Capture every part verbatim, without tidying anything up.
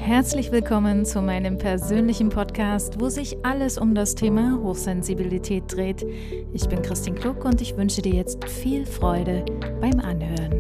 Herzlich willkommen zu meinem persönlichen Podcast, wo sich alles um das Thema Hochsensibilität dreht. Ich bin Christine Kluck und ich wünsche dir jetzt viel Freude beim Anhören.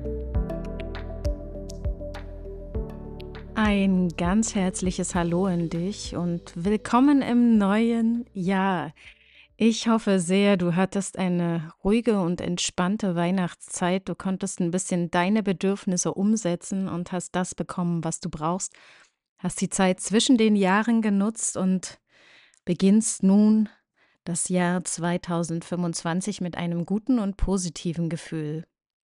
Ein ganz herzliches Hallo an dich und willkommen im neuen Jahr. Ich hoffe sehr, du hattest eine ruhige und entspannte Weihnachtszeit. Du konntest ein bisschen deine Bedürfnisse umsetzen und hast das bekommen, was du brauchst. Hast die Zeit zwischen den Jahren genutzt und beginnst nun das Jahr zweitausendfünfundzwanzig mit einem guten und positiven Gefühl.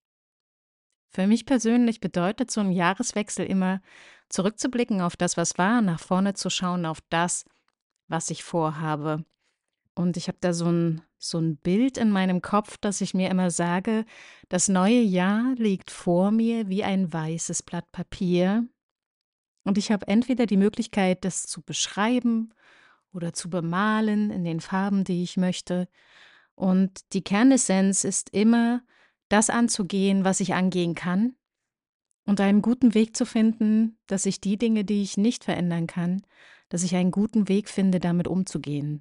Für mich persönlich bedeutet so ein Jahreswechsel immer, zurückzublicken auf das, was war, nach vorne zu schauen auf das, was ich vorhabe. Und ich habe da so ein, so ein Bild in meinem Kopf, dass ich mir immer sage, das neue Jahr liegt vor mir wie ein weißes Blatt Papier. Und ich habe entweder die Möglichkeit, das zu beschreiben oder zu bemalen in den Farben, die ich möchte. Und die Kernessenz ist immer, das anzugehen, was ich angehen kann. Und einen guten Weg zu finden, dass ich die Dinge, die ich nicht verändern kann, dass ich einen guten Weg finde, damit umzugehen.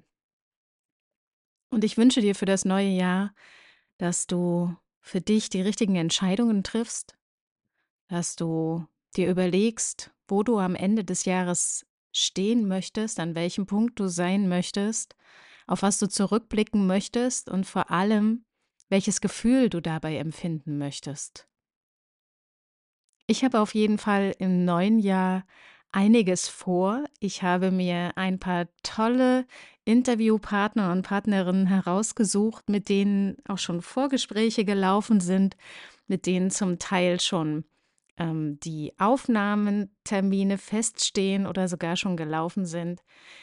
Und ich wünsche dir für das neue Jahr, dass du für dich die richtigen Entscheidungen triffst, dass du dir überlegst, wo du am Ende des Jahres stehen möchtest, an welchem Punkt du sein möchtest, auf was du zurückblicken möchtest und vor allem, welches Gefühl du dabei empfinden möchtest. Ich habe auf jeden Fall im neuen Jahr einiges vor. Ich habe mir ein paar tolle Interviewpartner und Partnerinnen herausgesucht, mit denen auch schon Vorgespräche gelaufen sind, mit denen zum Teil schon ähm, die Aufnahmetermine feststehen oder sogar schon gelaufen sind.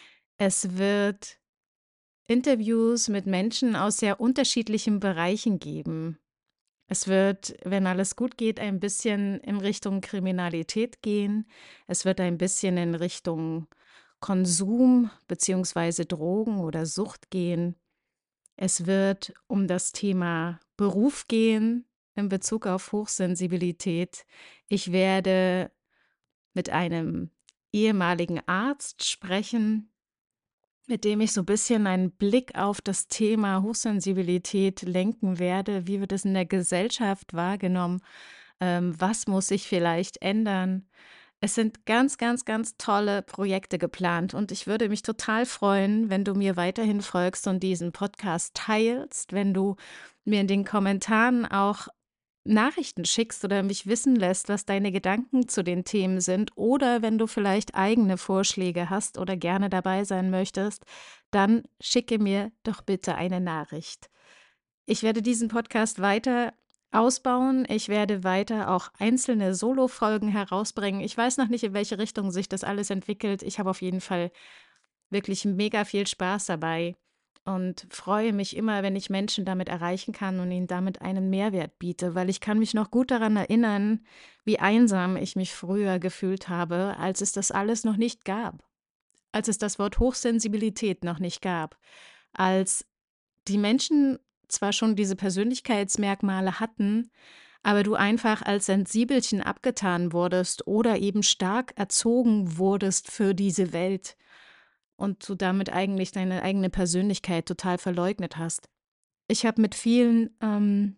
Es wird Interviews mit Menschen aus sehr unterschiedlichen Bereichen geben. Es wird, wenn alles gut geht, ein bisschen in Richtung Kriminalität gehen. Es wird ein bisschen in Richtung Konsum bzw. Drogen oder Sucht gehen. Es wird um das Thema Beruf gehen in Bezug auf Hochsensibilität. Ich werde mit einem ehemaligen Arzt sprechen, mit dem ich so ein bisschen einen Blick auf das Thema Hochsensibilität lenken werde. Wie wird es in der Gesellschaft wahrgenommen? Ähm, was muss sich vielleicht ändern? Es sind ganz, ganz, ganz tolle Projekte geplant und ich würde mich total freuen, wenn du mir weiterhin folgst und diesen Podcast teilst, wenn du mir in den Kommentaren auch Nachrichten schickst oder mich wissen lässt, was deine Gedanken zu den Themen sind oder wenn du vielleicht eigene Vorschläge hast oder gerne dabei sein möchtest, dann schicke mir doch bitte eine Nachricht. Ich werde diesen Podcast weiter ausbauen. Ich werde weiter auch einzelne Solo-Folgen herausbringen. Ich weiß noch nicht, in welche Richtung sich das alles entwickelt. Ich habe auf jeden Fall wirklich mega viel Spaß dabei und freue mich immer, wenn ich Menschen damit erreichen kann und ihnen damit einen Mehrwert biete, weil ich kann mich noch gut daran erinnern, wie einsam ich mich früher gefühlt habe, als es das alles noch nicht gab, als es das Wort Hochsensibilität noch nicht gab, als die Menschen zwar schon diese Persönlichkeitsmerkmale hatten, aber du einfach als Sensibelchen abgetan wurdest oder eben stark erzogen wurdest für diese Welt und du damit eigentlich deine eigene Persönlichkeit total verleugnet hast. Ich habe mit vielen ähm,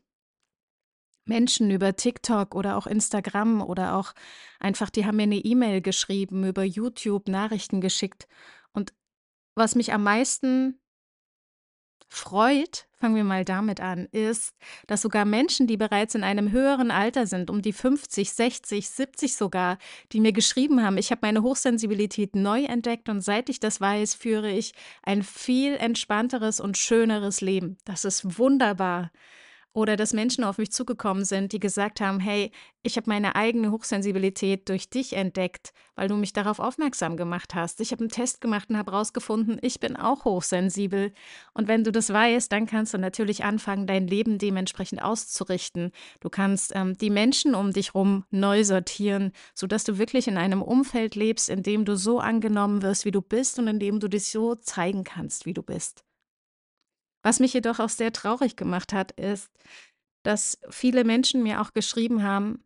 Menschen über TikTok oder auch Instagram oder auch einfach, die haben mir eine E-Mail geschrieben, über YouTube Nachrichten geschickt. Und was mich am meisten freut, fangen wir mal damit an, ist, dass sogar Menschen, die bereits in einem höheren Alter sind, um die fünfzig, sechzig, siebzig sogar, die mir geschrieben haben, ich habe meine Hochsensibilität neu entdeckt und seit ich das weiß, führe ich ein viel entspannteres und schöneres Leben. Das ist wunderbar. Oder dass Menschen auf mich zugekommen sind, die gesagt haben, hey, ich habe meine eigene Hochsensibilität durch dich entdeckt, weil du mich darauf aufmerksam gemacht hast. Ich habe einen Test gemacht und habe herausgefunden, ich bin auch hochsensibel. Und wenn du das weißt, dann kannst du natürlich anfangen, dein Leben dementsprechend auszurichten. Du kannst ähm, die Menschen um dich herum neu sortieren, sodass du wirklich in einem Umfeld lebst, in dem du so angenommen wirst, wie du bist und in dem du dich so zeigen kannst, wie du bist. Was mich jedoch auch sehr traurig gemacht hat, ist, dass viele Menschen mir auch geschrieben haben,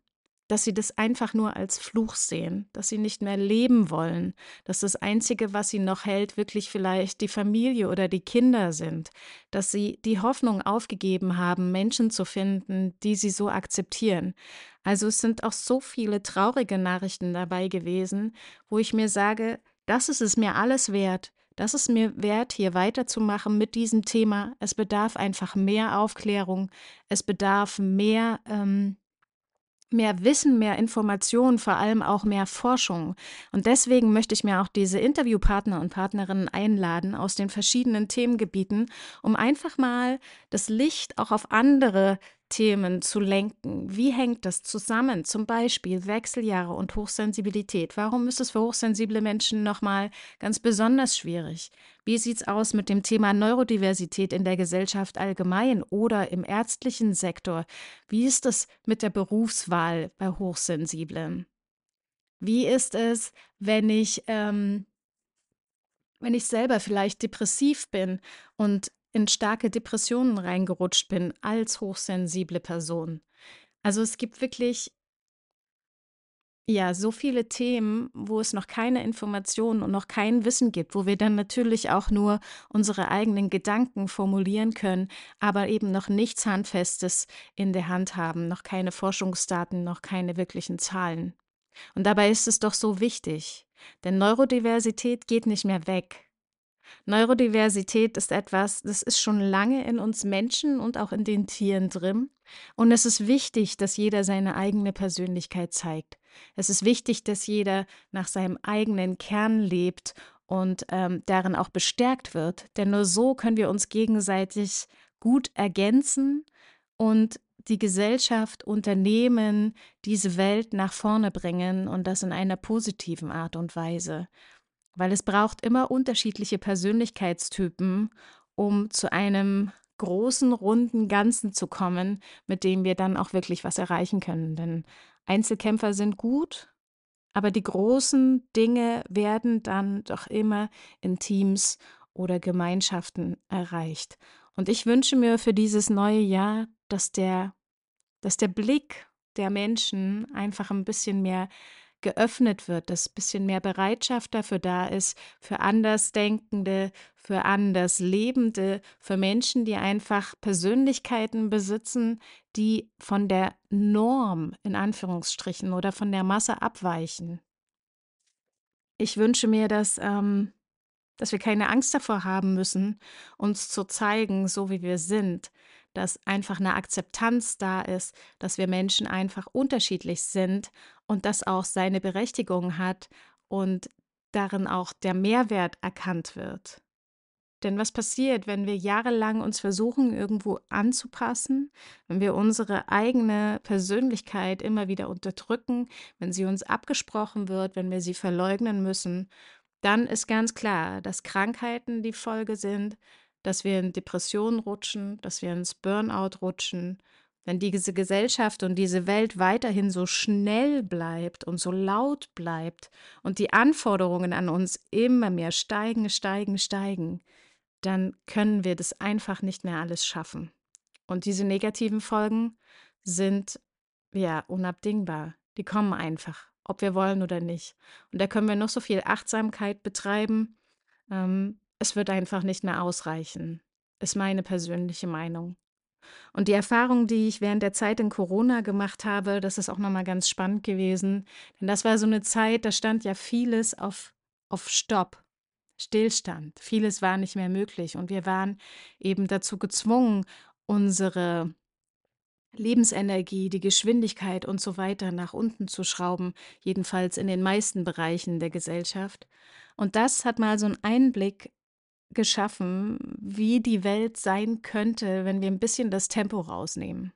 dass sie das einfach nur als Fluch sehen, dass sie nicht mehr leben wollen, dass das Einzige, was sie noch hält, wirklich vielleicht die Familie oder die Kinder sind, dass sie die Hoffnung aufgegeben haben, Menschen zu finden, die sie so akzeptieren. Also es sind auch so viele traurige Nachrichten dabei gewesen, wo ich mir sage, das ist es mir alles wert. Das ist mir wert, hier weiterzumachen mit diesem Thema. Es bedarf einfach mehr Aufklärung. Es bedarf mehr ähm, mehr Wissen, mehr Information, vor allem auch mehr Forschung. Und deswegen möchte ich mir auch diese Interviewpartner und Partnerinnen einladen aus den verschiedenen Themengebieten, um einfach mal das Licht auch auf andere Themen zu lenken. Wie hängt das zusammen? Zum Beispiel Wechseljahre und Hochsensibilität. Warum ist es für hochsensible Menschen nochmal ganz besonders schwierig? Wie sieht es aus mit dem Thema Neurodiversität in der Gesellschaft allgemein oder im ärztlichen Sektor? Wie ist es mit der Berufswahl bei Hochsensiblen? Wie ist es, wenn ich, ähm, wenn ich selber vielleicht depressiv bin und in starke Depressionen reingerutscht bin als hochsensible Person? Also es gibt wirklich ja so viele Themen, wo es noch keine Informationen und noch kein Wissen gibt, wo wir dann natürlich auch nur unsere eigenen Gedanken formulieren können, aber eben noch nichts Handfestes in der Hand haben, noch keine Forschungsdaten, noch keine wirklichen Zahlen. Und dabei ist es doch so wichtig, denn Neurodiversität geht nicht mehr weg. Neurodiversität ist etwas, das ist schon lange in uns Menschen und auch in den Tieren drin. Und es ist wichtig, dass jeder seine eigene Persönlichkeit zeigt. Es ist wichtig, dass jeder nach seinem eigenen Kern lebt und ähm, darin auch bestärkt wird. Denn nur so können wir uns gegenseitig gut ergänzen und die Gesellschaft, Unternehmen, diese Welt nach vorne bringen und das in einer positiven Art und Weise. Weil es braucht immer unterschiedliche Persönlichkeitstypen, um zu einem großen, runden Ganzen zu kommen, mit dem wir dann auch wirklich was erreichen können. Denn Einzelkämpfer sind gut, aber die großen Dinge werden dann doch immer in Teams oder Gemeinschaften erreicht. Und ich wünsche mir für dieses neue Jahr, dass der, dass der Blick der Menschen einfach ein bisschen mehr geöffnet wird, dass ein bisschen mehr Bereitschaft dafür da ist, für Andersdenkende, für Anderslebende, für Menschen, die einfach Persönlichkeiten besitzen, die von der Norm in Anführungsstrichen oder von der Masse abweichen. Ich wünsche mir, dass, ähm, dass wir keine Angst davor haben müssen, uns zu zeigen, so wie wir sind, dass einfach eine Akzeptanz da ist, dass wir Menschen einfach unterschiedlich sind und das auch seine Berechtigung hat und darin auch der Mehrwert erkannt wird. Denn was passiert, wenn wir jahrelang uns versuchen, irgendwo anzupassen, wenn wir unsere eigene Persönlichkeit immer wieder unterdrücken, wenn sie uns abgesprochen wird, wenn wir sie verleugnen müssen, dann ist ganz klar, dass Krankheiten die Folge sind, dass wir in Depressionen rutschen, dass wir ins Burnout rutschen. Wenn diese Gesellschaft und diese Welt weiterhin so schnell bleibt und so laut bleibt und die Anforderungen an uns immer mehr steigen, steigen, steigen, dann können wir das einfach nicht mehr alles schaffen. Und diese negativen Folgen sind ja unabdingbar. Die kommen einfach, ob wir wollen oder nicht. Und da können wir noch so viel Achtsamkeit betreiben. Ähm, es wird einfach nicht mehr ausreichen, ist meine persönliche Meinung. Und die Erfahrung, die ich während der Zeit in Corona gemacht habe, das ist auch nochmal ganz spannend gewesen. Denn das war so eine Zeit, da stand ja vieles auf, auf Stopp. Stillstand. Vieles war nicht mehr möglich und wir waren eben dazu gezwungen, unsere Lebensenergie, die Geschwindigkeit und so weiter nach unten zu schrauben, jedenfalls in den meisten Bereichen der Gesellschaft. Und das hat mal so einen Einblick geschaffen, wie die Welt sein könnte, wenn wir ein bisschen das Tempo rausnehmen.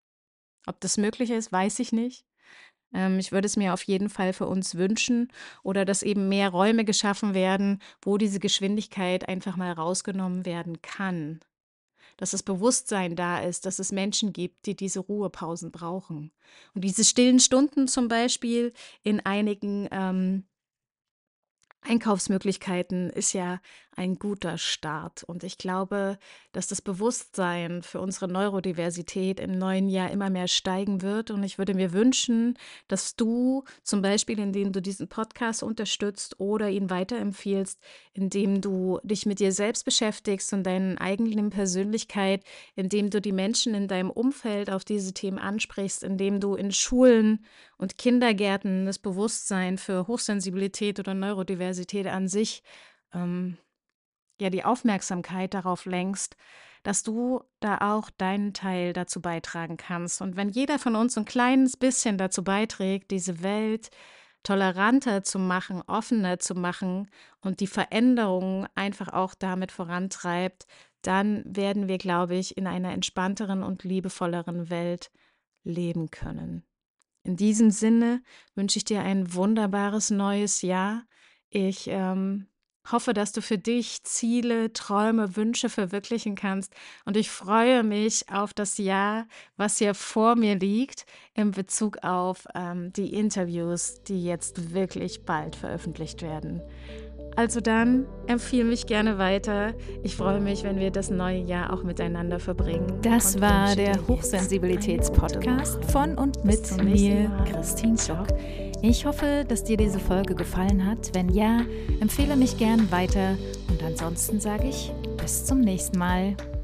Ob das möglich ist, weiß ich nicht. Ähm, ich würde es mir auf jeden Fall für uns wünschen oder dass eben mehr Räume geschaffen werden, wo diese Geschwindigkeit einfach mal rausgenommen werden kann. Dass das Bewusstsein da ist, dass es Menschen gibt, die diese Ruhepausen brauchen. Und diese stillen Stunden zum Beispiel in einigen ähm, Einkaufsmöglichkeiten ist ja ein guter Start. Und ich glaube, dass das Bewusstsein für unsere Neurodiversität im neuen Jahr immer mehr steigen wird. Und ich würde mir wünschen, dass du zum Beispiel, indem du diesen Podcast unterstützt oder ihn weiterempfiehlst, indem du dich mit dir selbst beschäftigst und deinen eigenen Persönlichkeit, indem du die Menschen in deinem Umfeld auf diese Themen ansprichst, indem du in Schulen und Kindergärten das Bewusstsein für Hochsensibilität oder Neurodiversität an sich, ähm, ja, die Aufmerksamkeit darauf lenkst, dass du da auch deinen Teil dazu beitragen kannst. Und wenn jeder von uns ein kleines bisschen dazu beiträgt, diese Welt toleranter zu machen, offener zu machen und die Veränderung einfach auch damit vorantreibt, dann werden wir, glaube ich, in einer entspannteren und liebevolleren Welt leben können. In diesem Sinne wünsche ich dir ein wunderbares neues Jahr. Ich ähm, hoffe, dass du für dich Ziele, Träume, Wünsche verwirklichen kannst. Und ich freue mich auf das Jahr, was hier vor mir liegt, in Bezug auf ähm, die Interviews, die jetzt wirklich bald veröffentlicht werden. Also dann, empfehle mich gerne weiter. Ich freue mich, wenn wir das neue Jahr auch miteinander verbringen. Das Und war wünsche dir der jetzt Hochsensibilitäts-Podcast eine gute Woche. von und Bis mit zum nächsten mir, Mal. Christine Ciao. Schuck. Ich hoffe, dass dir diese Folge gefallen hat. Wenn ja, empfehle mich gern weiter. Und ansonsten sage ich bis zum nächsten Mal.